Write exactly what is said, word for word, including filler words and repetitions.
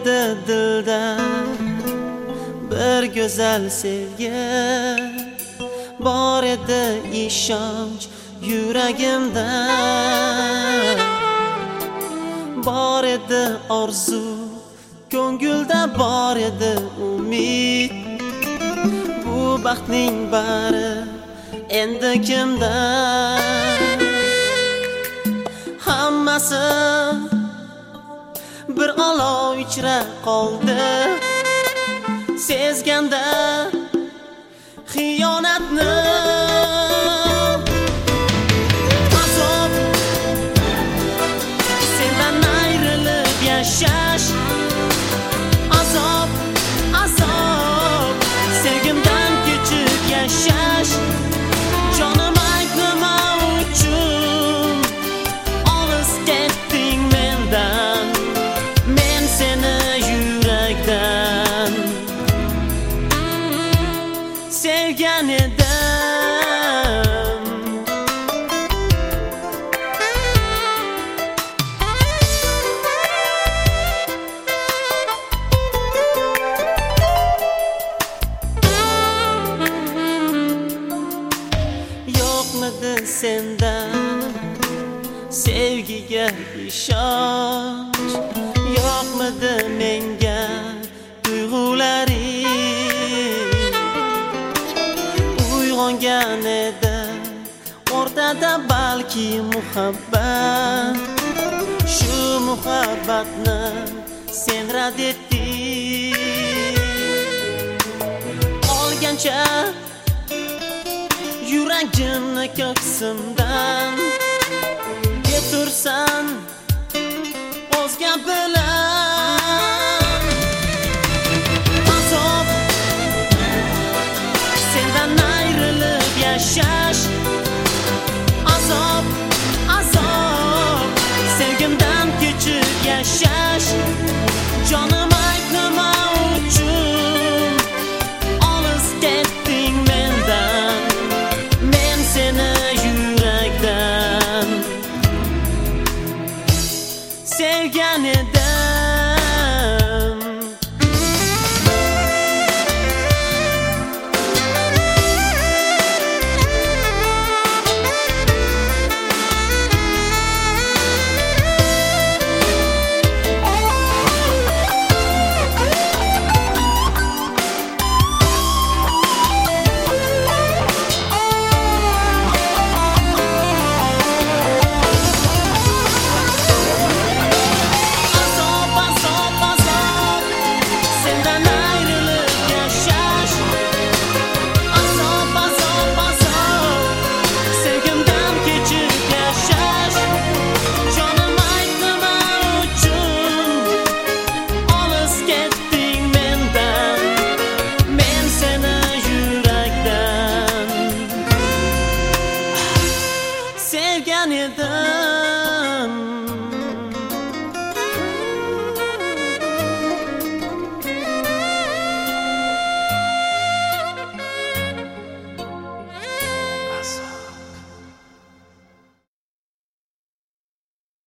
edi dilda bir go'zal sevgi, bor edi ishonch yuragimda, bor edi orzu ko'ngilda, bor edi umid. Bu baxtning bari endi kimda? Hammasi bir olov ichra qoldi, sezganda xiyonatni. Azob, sendan ayrilib yashash, azob, azob, sevgimdan kechib yashash. Jonim aytma uchun olis ketding mendan, men seni yurakdan sevgan edim. Yo'qmidi senda sevgiga ishonch, yo'qmidi menga tuyg'ularing? Uyg'ongan edi o'rtada balki muhabbat, shu muhabbatni sen rad etding. Olgancha yuragimni ko'ksimdan, ketursan o'zga bilan. Azob, sendan ayrilib yashash,